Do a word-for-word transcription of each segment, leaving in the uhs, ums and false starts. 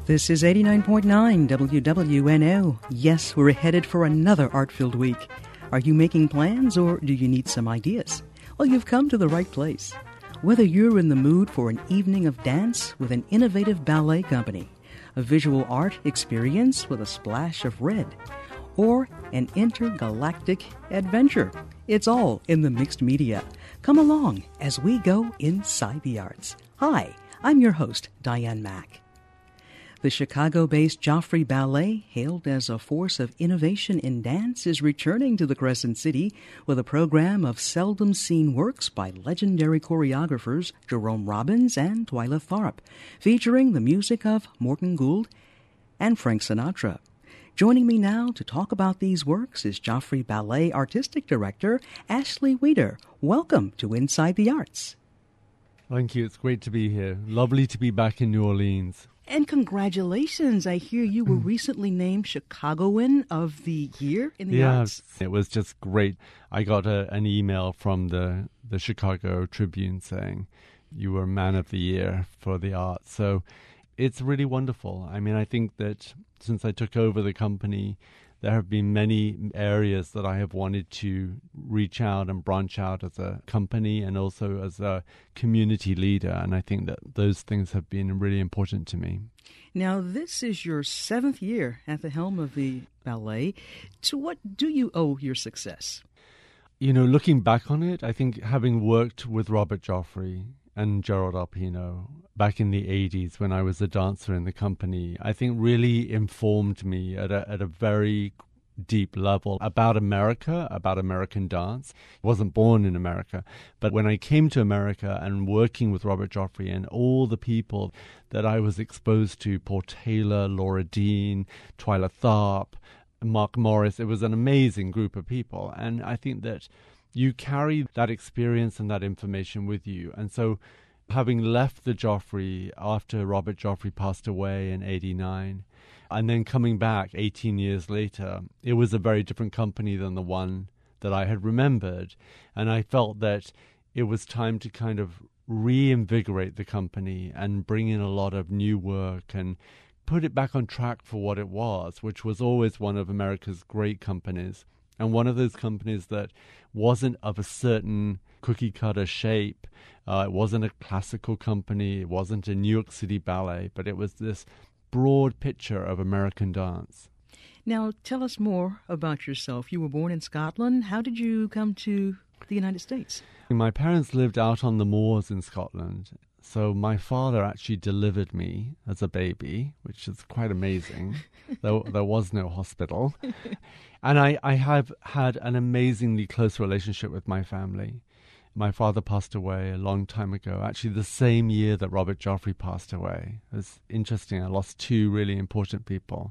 This is eighty-nine point nine W W N O. Yes, we're headed for another art-filled week. Are you making plans or do you need some ideas? Well, you've come to the right place. Whether you're in the mood for an evening of dance with an innovative ballet company, a visual art experience with a splash of red, or an intergalactic adventure, it's all in the mixed media. Come along as we go inside the arts. Hi, I'm your host, Diane Mack. The Chicago-based Joffrey Ballet, hailed as a force of innovation in dance, is returning to the Crescent City with a program of seldom-seen works by legendary choreographers Jerome Robbins and Twyla Tharp, featuring the music of Morton Gould and Frank Sinatra. Joining me now to talk about these works is Joffrey Ballet Artistic Director Ashley Weeder. Welcome to Inside the Arts. Thank you. It's great to be here. Lovely to be back in New Orleans. And congratulations. I hear you were recently named Chicagoan of the Year in the yeah, Arts. It was just great. I got a, an email from the, the Chicago Tribune saying you were Man of the Year for the arts. So it's really wonderful. I mean, I think that since I took over the company, there have been many areas that I have wanted to reach out and branch out as a company and also as a community leader. And I think that those things have been really important to me. Now, this is your seventh year at the helm of the ballet. To what do you owe your success? You know, looking back on it, I think having worked with Robert Joffrey and Gerald Arpino back in the eighties when I was a dancer in the company, I think really informed me at a, at a very deep level about America, about American dance. I wasn't born in America, but when I came to America and working with Robert Joffrey and all the people that I was exposed to, Paul Taylor, Laura Dean, Twyla Tharp, Mark Morris, it was an amazing group of people. And I think that you carry that experience and that information with you. And so having left the Joffrey after Robert Joffrey passed away in eighty-nine, and then coming back eighteen years later, it was a very different company than the one that I had remembered. And I felt that it was time to kind of reinvigorate the company and bring in a lot of new work and put it back on track for what it was, which was always one of America's great companies. And one of those companies that wasn't of a certain cookie-cutter shape. Uh, it wasn't a classical company. It wasn't a New York City ballet, but it was this broad picture of American dance. Now, tell us more about yourself. You were born in Scotland. How did you come to the United States? My parents lived out on the moors in Scotland. So my father actually delivered me as a baby, which is quite amazing. there, there was no hospital. And I, I have had an amazingly close relationship with my family. My father passed away a long time ago, actually the same year that Robert Joffrey passed away. It's interesting. I lost two really important people.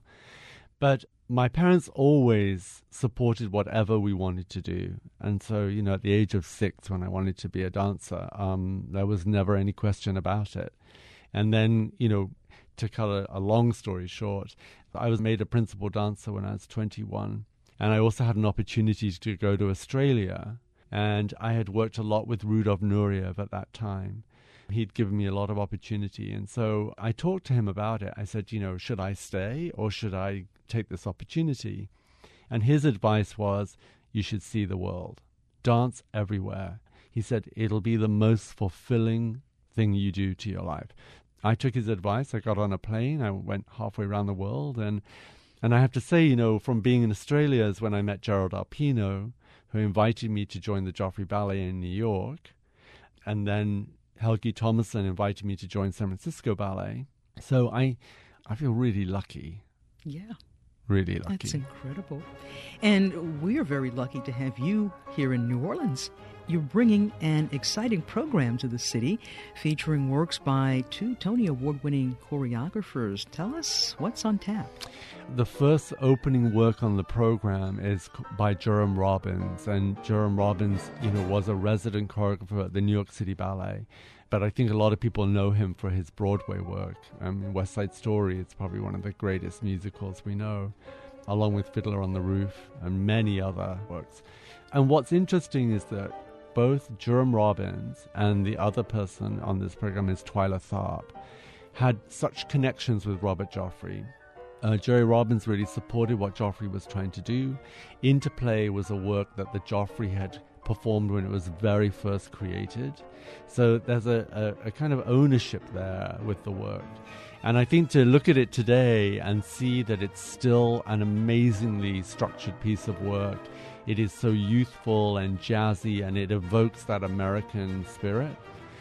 But my parents always supported whatever we wanted to do. And so, you know, at the age of six, when I wanted to be a dancer, um, there was never any question about it. And then, you know, to cut a, a long story short, I was made a principal dancer when I was twenty-one. And I also had an opportunity to go to Australia. And I had worked a lot with Rudolf Nureyev at that time. He'd given me a lot of opportunity. And so I talked to him about it. I said, you know, should I stay or should I take this opportunity? And his advice was, you should see the world. Dance everywhere. He said, it'll be the most fulfilling thing you do to your life. I took his advice. I got on a plane. I went halfway around the world. And and I have to say, you know, from being in Australia is when I met Gerald Arpino, who invited me to join the Joffrey Ballet in New York. And then Helgi Thomasson invited me to join San Francisco Ballet. So I I feel really lucky. Yeah. Really lucky. That's incredible. And we're very lucky to have you here in New Orleans. You're bringing an exciting program to the city featuring works by two Tony Award-winning choreographers. Tell us what's on tap. The first opening work on the program is by Jerome Robbins. And Jerome Robbins, you know, was a resident choreographer at the New York City Ballet. But I think a lot of people know him for his Broadway work. I mean, West Side Story is probably one of the greatest musicals we know, along with Fiddler on the Roof and many other works. And what's interesting is that both Jerome Robbins and the other person on this program is Twyla Tharp. had such connections with Robert Joffrey. Uh, Jerry Robbins really supported what Joffrey was trying to do. Interplay was a work that the Joffrey had performed when it was very first created. So there's a, a, a kind of ownership there with the work. And I think to look at it today and see that it's still an amazingly structured piece of work, it is so youthful and jazzy, and it evokes that American spirit.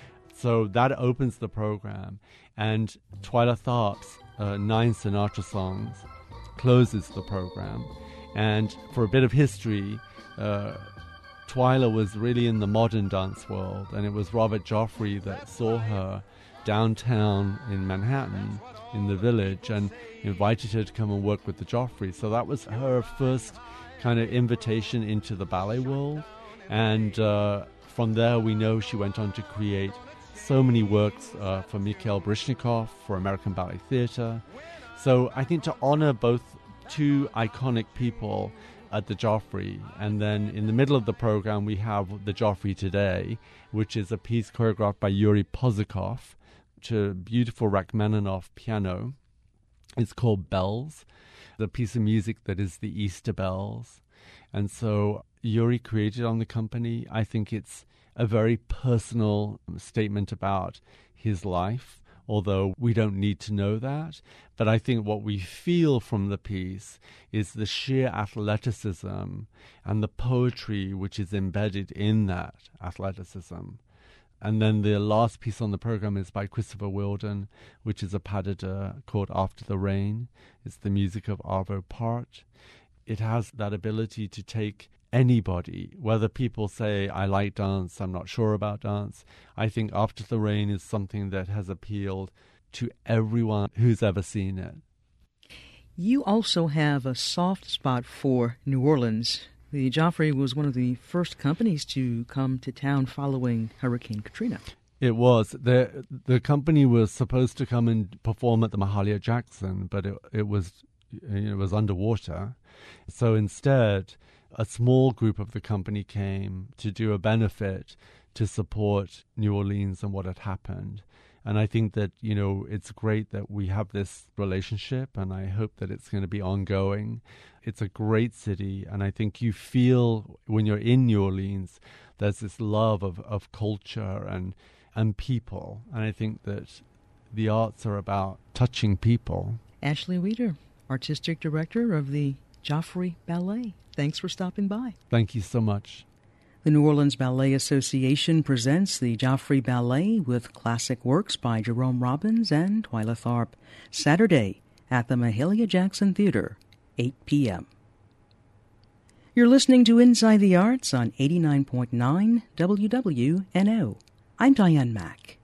So that opens the program. And Twyla Tharp's uh, Nine Sinatra Songs closes the program. And for a bit of history, uh, Twyla was really in the modern dance world, and it was Robert Joffrey that saw her downtown in Manhattan, in the Village, and invited her to come and work with the Joffreys. So that was her first kind of invitation into the ballet world. And uh, from there, we know she went on to create so many works uh, for Mikhail Baryshnikov, for American Ballet Theatre. So I think to honor both two iconic people at the Joffrey, and then in the middle of the program we have the Joffrey Today, which is a piece choreographed by Yuri Pozikov to beautiful Rachmaninoff piano. It's called Bells, the piece of music that is the Easter bells. And so Yuri created on the company. I think it's a very personal statement about his life, although we don't need to know that. But I think what we feel from the piece is the sheer athleticism and the poetry which is embedded in that athleticism. And then the last piece on the program is by Christopher Wheeldon, which is a pas de deux called After the Rain. It's the music of Arvo Part. It has that ability to take anybody, whether people say, I like dance, I'm not sure about dance. I think After the Rain is something that has appealed to everyone who's ever seen it. You also have a soft spot for New Orleans. The Joffrey was one of the first companies to come to town following Hurricane Katrina. It was. The the company was supposed to come and perform at the Mahalia Jackson, but it, it was it was underwater. So instead, a small group of the company came to do a benefit to support New Orleans and what had happened. And I think that, you know, it's great that we have this relationship, and I hope that it's going to be ongoing. It's a great city, and I think you feel when you're in New Orleans, there's this love of, of culture and and people. And I think that the arts are about touching people. Ashley Weeder, Artistic Director of the Joffrey Ballet. Thanks for stopping by. Thank you so much. The New Orleans Ballet Association presents the Joffrey Ballet with classic works by Jerome Robbins and Twyla Tharp, Saturday at the Mahalia Jackson Theater, eight p.m. You're listening to Inside the Arts on eighty-nine point nine W W N O. I'm Diane Mack.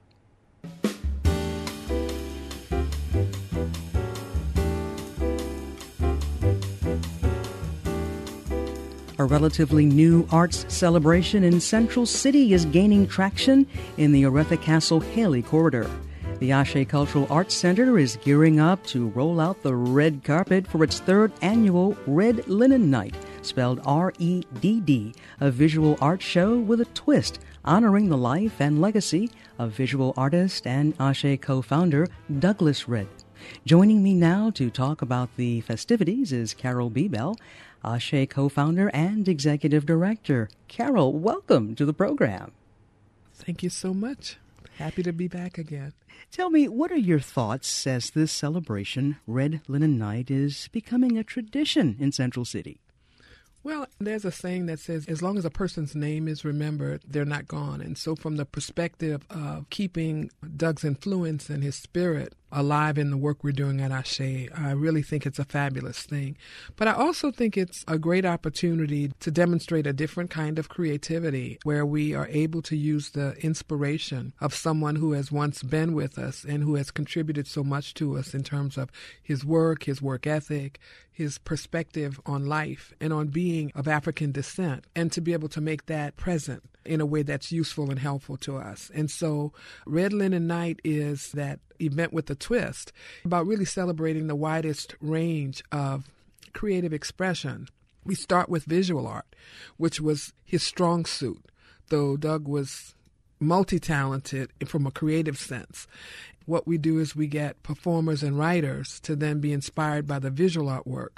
A relatively new arts celebration in Central City is gaining traction in the Oretha Castle Haley Corridor. The Ashe Cultural Arts Center is gearing up to roll out the red carpet for its third annual Red Linen Night, spelled R E D D, a visual art show with a twist honoring the life and legacy of visual artist and Ashe co-founder Douglas Redd. Joining me now to talk about the festivities is Carol Bebel, Ashe co-founder and executive director. Carol, welcome to the program. Thank you so much. Happy to be back again. Tell me, what are your thoughts as this celebration, Red Linen Night, is becoming a tradition in Central City? Well, there's a saying that says, as long as a person's name is remembered, they're not gone. And so from the perspective of keeping Doug's influence and his spirit alive in the work we're doing at Ashe, I really think it's a fabulous thing. But I also think it's a great opportunity to demonstrate a different kind of creativity where we are able to use the inspiration of someone who has once been with us and who has contributed so much to us in terms of his work, his work ethic, his perspective on life and on being of African descent, and to be able to make that present in a way that's useful and helpful to us. And so Red Linen Night is that event with a twist about really celebrating the widest range of creative expression. We start with visual art, which was his strong suit, though Doug was multi-talented from a creative sense. what we do is we get performers and writers to then be inspired by the visual artwork,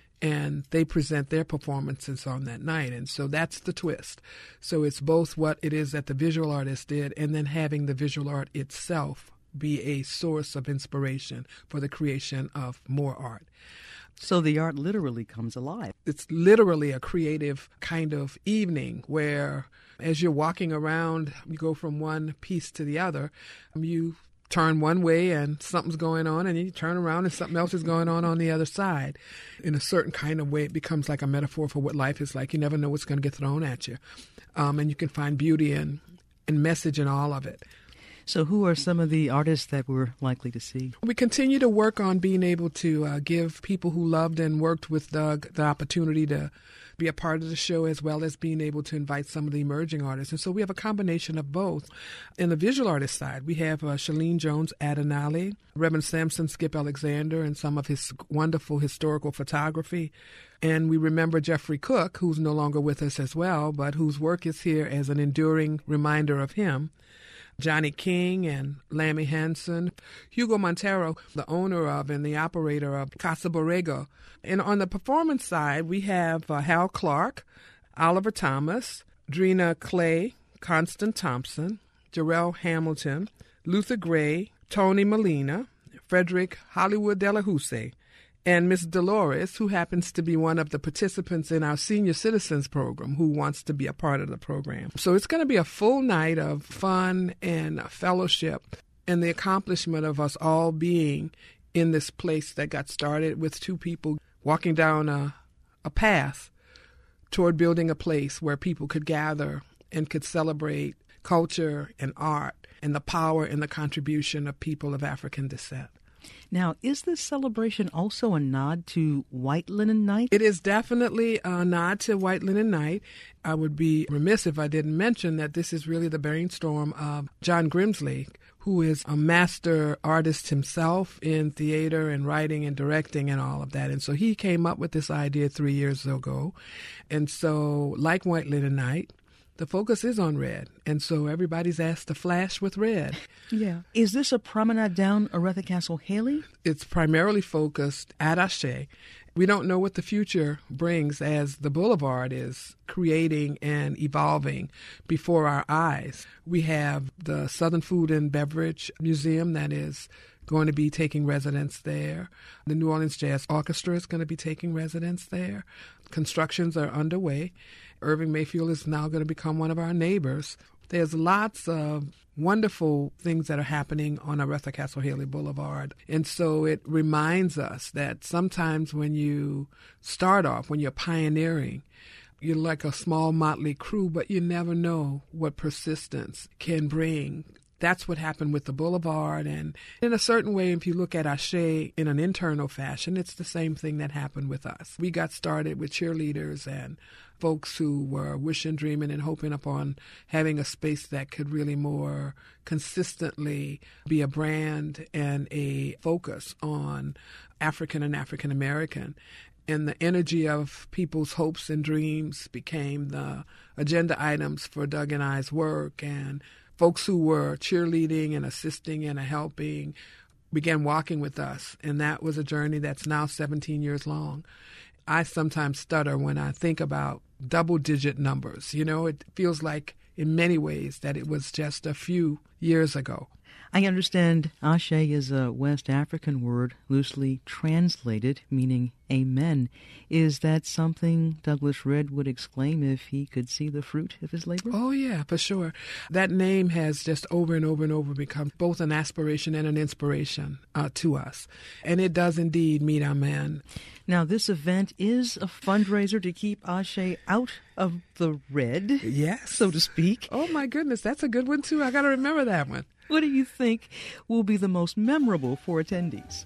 and they present their performances on that night. And so that's the twist. So it's both what it is that the visual artist did and then having the visual art itself be a source of inspiration for the creation of more art. So the art literally comes alive. It's literally a creative kind of evening where as you're walking around, you go from one piece to the other, you turn one way and something's going on, and then you turn around and something else is going on on the other side. In a certain kind of way, it becomes like a metaphor for what life is like. You never know what's going to get thrown at you. Um, and you can find beauty and, and message in all of it. So who are some of the artists that we're likely to see? We continue to work on being able to uh, give people who loved and worked with Doug the opportunity to be a part of the show, as well as being able to invite some of the emerging artists. And so we have a combination of both. In the visual artist side, we have uh, Shalene Jones Adenali, Reverend Samson Skip Alexander, and some of his wonderful historical photography. And we remember Jeffrey Cook, who's no longer with us as well, but whose work is here as an enduring reminder of him. Johnny King and Lammy Hansen, Hugo Montero, the owner of and the operator of Casa Borrego. And on the performance side, we have uh, Hal Clark, Oliver Thomas, Drina Clay, Constant Thompson, Jarrell Hamilton, Luther Gray, Tony Molina, Frederick Hollywood Delahousse, and Miss Dolores, who happens to be one of the participants in our senior citizens program, who wants to be a part of the program. So it's going to be a full night of fun and fellowship and the accomplishment of us all being in this place that got started with two people walking down a, a path toward building a place where people could gather and could celebrate culture and art and the power and the contribution of people of African descent. Now, is this celebration also a nod to White Linen Night? It is definitely a nod to White Linen Night. I would be remiss if I didn't mention that this is really the brainstorm of John Grimsley, who is a master artist himself in theater and writing and directing and all of that. And so he came up with this idea three years ago. And so, like White Linen Night, the focus is on red, and so everybody's asked to flash with red. Yeah. Is this a promenade down Oretha Castle Haley? It's primarily focused at Ashe. We don't know what the future brings as the boulevard is creating and evolving before our eyes. We have the Southern Food and Beverage Museum that is going to be taking residence there. The New Orleans Jazz Orchestra is going to be taking residence there. Constructions are underway. Irving Mayfield is now going to become one of our neighbors. There's lots of wonderful things that are happening on Oretha Castle Haley Boulevard. And so it reminds us that sometimes when you start off, when you're pioneering, you're like a small motley crew, but you never know what persistence can bring. That's what happened with the boulevard. And in a certain way, if you look at Ashe in an internal fashion, it's the same thing that happened with us. We got started with cheerleaders and folks who were wishing, dreaming, and hoping upon having a space that could really more consistently be a brand and a focus on African and African American. And the energy of people's hopes and dreams became the agenda items for Doug and I's work. And folks who were cheerleading and assisting and helping began walking with us. And that was a journey that's now seventeen years long. I sometimes stutter when I think about double-digit numbers. You know, it feels like in many ways that it was just a few years ago. I understand Ashe is a West African word loosely translated, meaning amen. Is that something Douglas Redd would exclaim if he could see the fruit of his labor? Oh, yeah, for sure. That name has just over and over and over become both an aspiration and an inspiration uh, to us. And it does indeed mean amen. Now, this event is a fundraiser to keep Ashe out of the red, yes, so to speak. Oh, my goodness, that's a good one, too. I got to remember that one. What do you think will be the most memorable for attendees?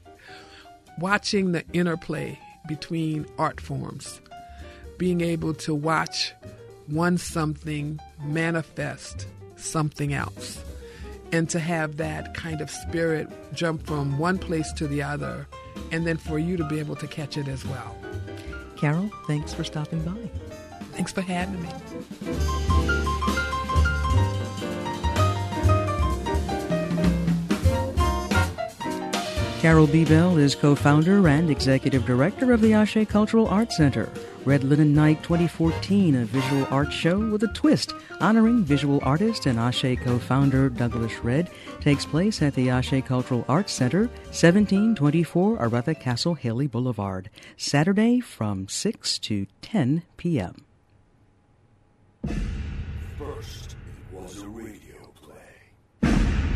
Watching the interplay between art forms, being able to watch one something manifest something else, and to have that kind of spirit jump from one place to the other, and then for you to be able to catch it as well. Carol, thanks for stopping by. Thanks for having me. Carol B. Bell is co-founder and executive director of the Ashe Cultural Arts Center. Red Linen Night twenty fourteen, a visual art show with a twist honoring visual artist and Ashe co-founder Douglas Red, takes place at the Ashe Cultural Arts Center, seventeen twenty-four Aretha Castle Haley Boulevard, Saturday from six to ten p.m. First, it was a radio play.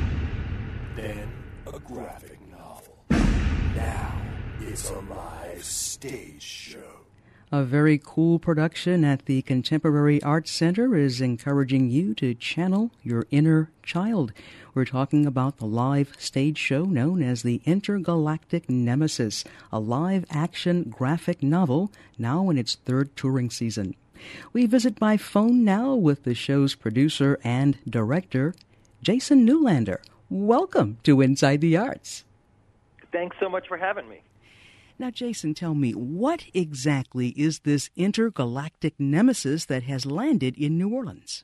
Then, a graphic novel. Now, it's a live stage show. A very cool production at the Contemporary Arts Center is encouraging you to channel your inner child. We're talking about the live stage show known as the Intergalactic Nemesis, a live-action graphic novel now in its third touring season. We visit by phone now with the show's producer and director, Jason Newlander. Welcome to Inside the Arts. Thanks so much for having me. Now, Jason, tell me, what exactly is this intergalactic nemesis that has landed in New Orleans?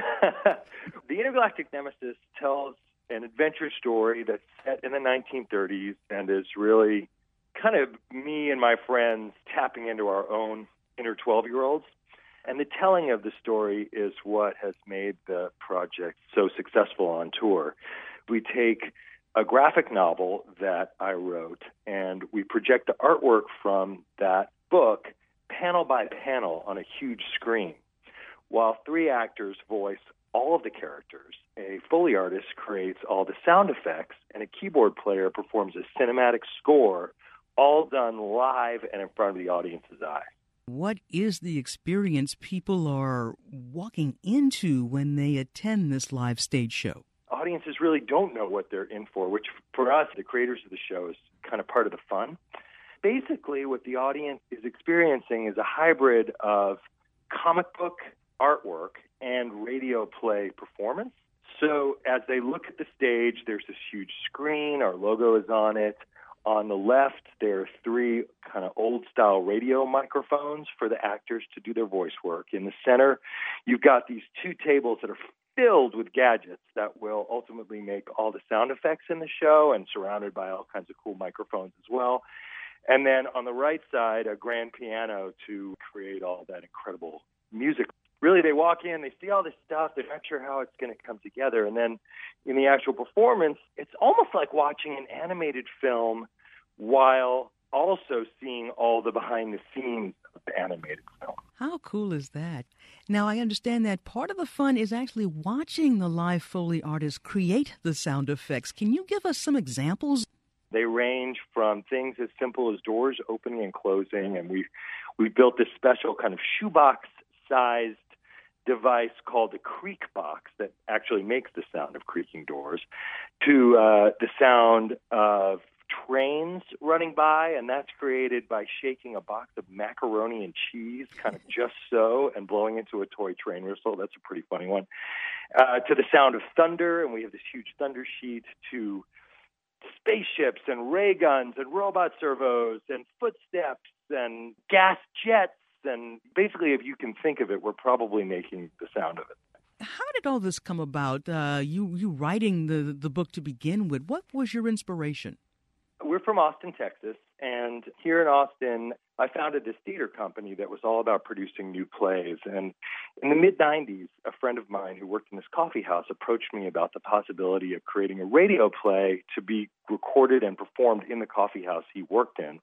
The Intergalactic Nemesis tells an adventure story that's set in the nineteen thirties and is really kind of me and my friends tapping into our own inner twelve-year-olds. And the telling of the story is what has made the project so successful on tour. We take a graphic novel that I wrote, and we project the artwork from that book panel by panel on a huge screen, while three actors voice all of the characters. A Foley artist creates all the sound effects, and a keyboard player performs a cinematic score, all done live and in front of the audience's eye. What is the experience people are walking into when they attend this live stage show? Audiences really don't know what they're in for, which for us, the creators of the show, is kind of part of the fun. Basically, what the audience is experiencing is a hybrid of comic book artwork and radio play performance. So as they look at the stage, there's this huge screen. Our logo is on it. On the left, there are three kind of old-style radio microphones for the actors to do their voice work. In the center, you've got these two tables that are filled with gadgets that will ultimately make all the sound effects in the show, and surrounded by all kinds of cool microphones as well. And then on the right side, a grand piano to create all that incredible music. Really, they walk in, they see all this stuff, they're not sure how it's going to come together. And then in the actual performance, it's almost like watching an animated film while also seeing all the behind-the-scenes of the animated film. How cool is that? Now, I understand that part of the fun is actually watching the live Foley artists create the sound effects. Can you give us some examples? They range from things as simple as doors opening and closing, and we we built this special kind of shoebox-sized device called the creak box that actually makes the sound of creaking doors, to uh, the sound of trains running by, and that's created by shaking a box of macaroni and cheese, kind of just so, and blowing into a toy train whistle. That's a pretty funny one. Uh, to the sound of thunder, and we have this huge thunder sheet, to spaceships and ray guns and robot servos and footsteps and gas jets. And basically, if you can think of it, we're probably making the sound of it. How did all this come about? Uh, you you writing the, the book to begin with, what was your inspiration? We're from Austin, Texas, and here in Austin, I founded this theater company that was all about producing new plays. And in the mid nineties, a friend of mine who worked in this coffee house approached me about the possibility of creating a radio play to be recorded and performed in the coffee house he worked in.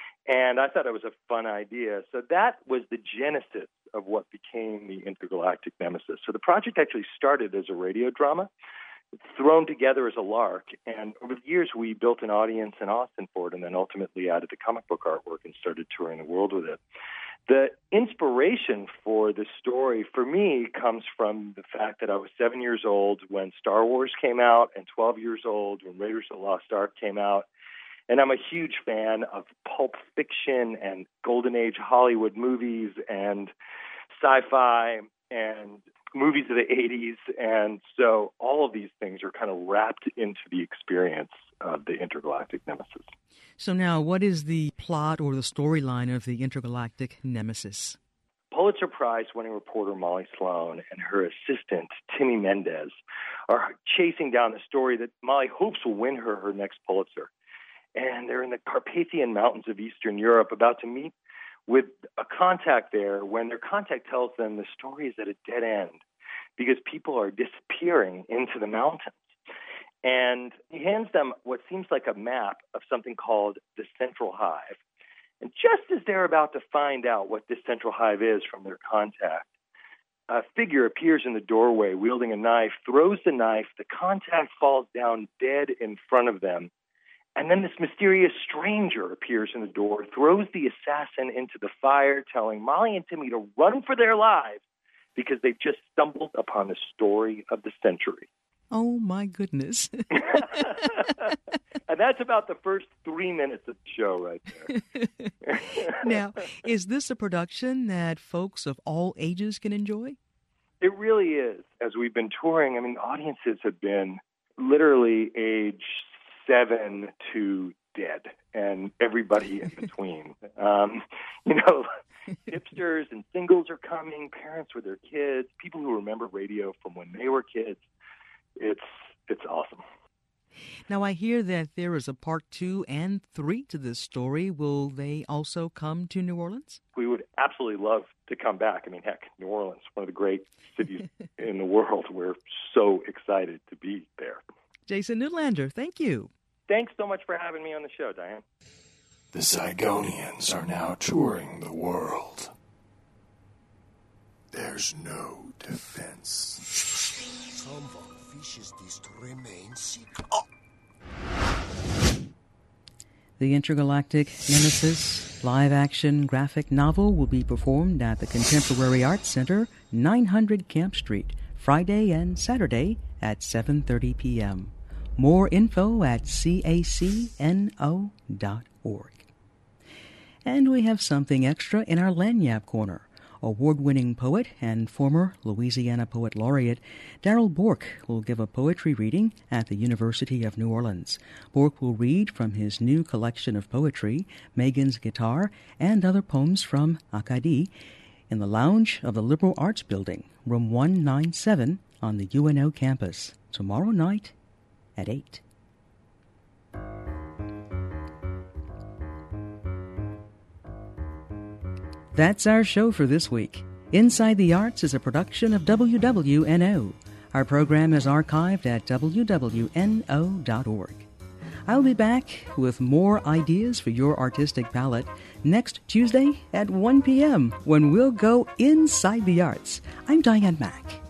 And I thought it was a fun idea. So that was the genesis of what became the Intergalactic Nemesis. So the project actually started as a radio drama, thrown together as a lark. And over the years, we built an audience in Austin for it, and then ultimately added the comic book artwork and started touring the world with it. The inspiration for the story, for me, comes from the fact that I was seven years old when Star Wars came out, and twelve years old when Raiders of the Lost Ark came out. And I'm a huge fan of pulp fiction and Golden Age Hollywood movies and sci-fi and movies of the eighties. And so all of these things are kind of wrapped into the experience of the Intergalactic Nemesis. So now, what is the plot or the storyline of the Intergalactic Nemesis? Pulitzer Prize-winning reporter Molly Sloan and her assistant, Timmy Mendez, are chasing down the story that Molly hopes will win her her next Pulitzer. and they're in the Carpathian Mountains of Eastern Europe, about to meet with a contact there when their contact tells them the story is at a dead end because people are disappearing into the mountains. And he hands them what seems like a map of something called the Central Hive. And just as they're about to find out what this Central Hive is from their contact, a figure appears in the doorway wielding a knife, throws the knife, the contact falls down dead in front of them, and then this mysterious stranger appears in the door, throws the assassin into the fire, telling Molly and Timmy to run for their lives because they've just stumbled upon the story of the century. Oh, my goodness. And that's about the first three minutes of the show right there. Now, is this a production that folks of all ages can enjoy? It really is. As we've been touring, I mean, audiences have been literally age seven to dead and everybody in between. Um, you know, hipsters and singles are coming, parents with their kids, people who remember radio from when they were kids. It's it's awesome. Now, I hear that there is a part two and three to this story. Will they also come to New Orleans? We would absolutely love to come back. I mean, heck, New Orleans, one of the great cities in the world. We're so excited to be there. Jason Newlander, thank you. Thanks so much for having me on the show, Diane. The Zygonians are now touring the world. There's no defense. Some of our fishes this to remain secret. Oh. The Intergalactic Nemesis live-action graphic novel will be performed at the Contemporary Arts Center, nine hundred Camp Street, Friday and Saturday at seven thirty p.m. More info at C A C N O dot org. And we have something extra in our Lagniappe Corner. Award-winning poet and former Louisiana Poet Laureate Darrell Bourke will give a poetry reading at the University of New Orleans. Bourke will read from his new collection of poetry, Megan's Guitar, and other poems from Acadie in the lounge of the Liberal Arts Building, room one ninety-seven on the U N O campus, tomorrow night at eight. That's our show for this week. Inside the Arts is a production of W W N O. Our program is archived at W W N O dot org. I'll be back with more ideas for your artistic palette next Tuesday at one p.m. when we'll go inside the arts. I'm Diane Mack.